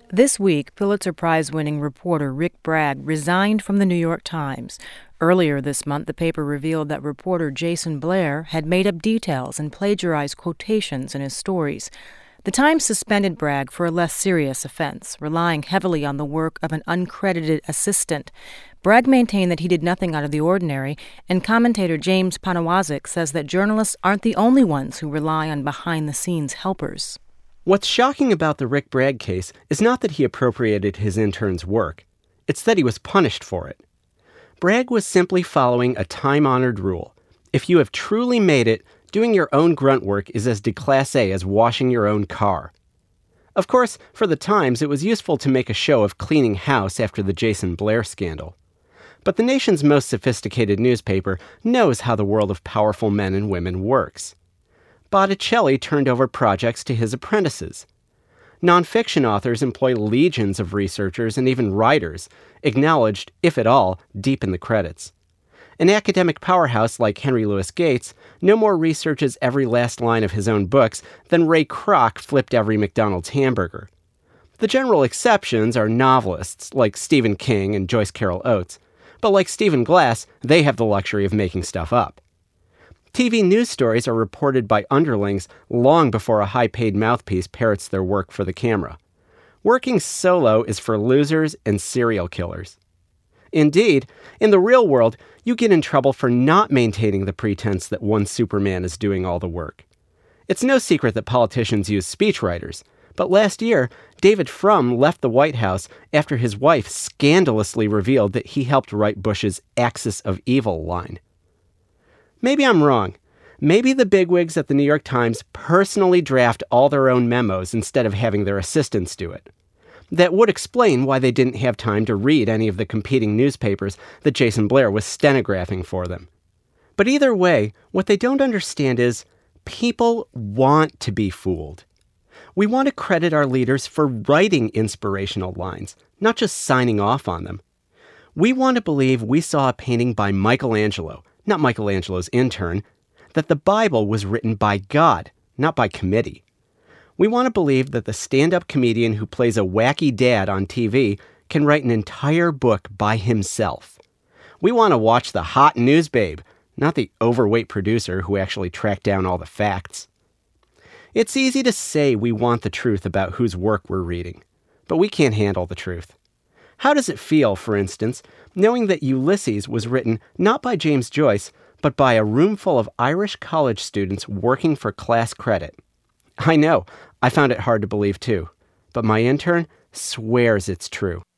This week, Pulitzer Prize-winning reporter Rick Bragg resigned from the New York Times. Earlier this month, the paper revealed that reporter Jason Blair had made up details and plagiarized quotations in his stories. The Times suspended Bragg for a less serious offense, relying heavily on the work of an uncredited assistant. Bragg maintained that he did nothing out of the ordinary, and commentator James Poniewozik says that journalists aren't the only ones who rely on behind-the-scenes helpers. What's shocking about the Rick Bragg case is not that he appropriated his intern's work. It's that he was punished for it. Bragg was simply following a time-honored rule. If you have truly made it, doing your own grunt work is as déclassé as washing your own car. Of course, for the Times, it was useful to make a show of cleaning house after the Jason Blair scandal. But the nation's most sophisticated newspaper knows how the world of powerful men and women works. Botticelli turned over projects to his apprentices. Nonfiction authors employ legions of researchers and even writers, acknowledged, if at all, deep in the credits. An academic powerhouse like Henry Louis Gates no more researches every last line of his own books than Ray Kroc flipped every McDonald's hamburger. The general exceptions are novelists like Stephen King and Joyce Carol Oates, but like Stephen Glass, they have the luxury of making stuff up. TV news stories are reported by underlings long before a high-paid mouthpiece parrots their work for the camera. Working solo is for losers and serial killers. Indeed, in the real world, you get in trouble for not maintaining the pretense that one Superman is doing all the work. It's no secret that politicians use speechwriters, but last year, David Frum left the White House after his wife scandalously revealed that he helped write Bush's Axis of Evil line. Maybe I'm wrong. Maybe the bigwigs at the New York Times personally draft all their own memos instead of having their assistants do it. That would explain why they didn't have time to read any of the competing newspapers that Jason Blair was stenographing for them. But either way, what they don't understand is people want to be fooled. We want to credit our leaders for writing inspirational lines, not just signing off on them. We want to believe we saw a painting by Michelangelo, not Michelangelo's intern, that the Bible was written by God, not by committee. We want to believe that the stand-up comedian who plays a wacky dad on TV can write an entire book by himself. We want to watch the hot news babe, not the overweight producer who actually tracked down all the facts. It's easy to say we want the truth about whose work we're reading, but we can't handle the truth. How does it feel, for instance, knowing that Ulysses was written not by James Joyce, but by a room full of Irish college students working for class credit? I know, I found it hard to believe too, but my intern swears it's true.